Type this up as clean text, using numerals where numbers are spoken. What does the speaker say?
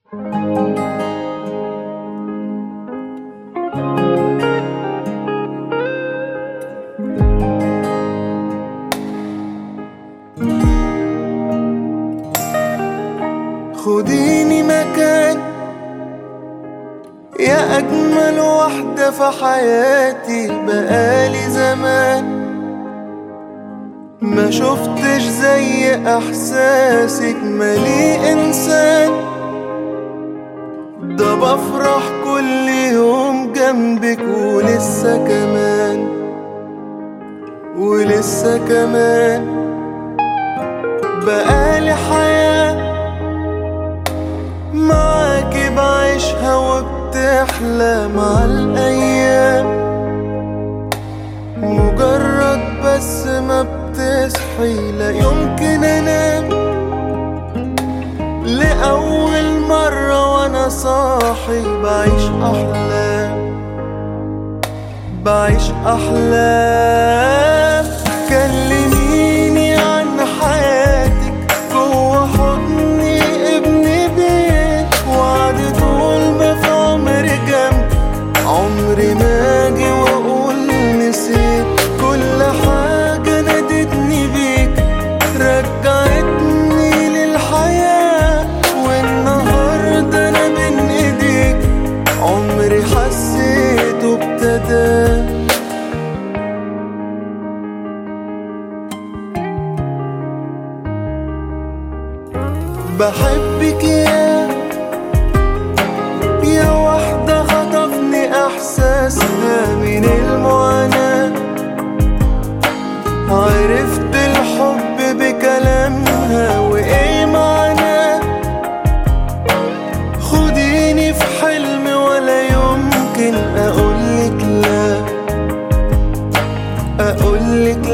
خديني مكان يا أجمل واحدة في حياتي، بقالي زمان ما شفتش زي إحساسك مالي إنسان. ده بفرح كل يوم جنبك ولسه كمان ولسه كمان. بقالي حياة معاكي بعيشها وبتحلى مع الأيام، مجرد بس ما بتصحي لا يمكن أنام. لأول مرة وأنا صاحي بعيش أحلام، بعيش أحلام. كلميني عن حياتك جوا حضني ابني بيت، وعد طول ما في عمري جنبي عمري ما أجي وأقول نسيت. كل حاجة نادتني بيك رجعتني للحياة، والنهاردة أنا بين إيديك عمري حسيته ابتدى. بحبك يا واحدة خطفني إحساسها من المعاناة، عرفت الحب بكلامها وإيه معناه. خديني في حلمي ولا يمكن أقولك لا، أقولك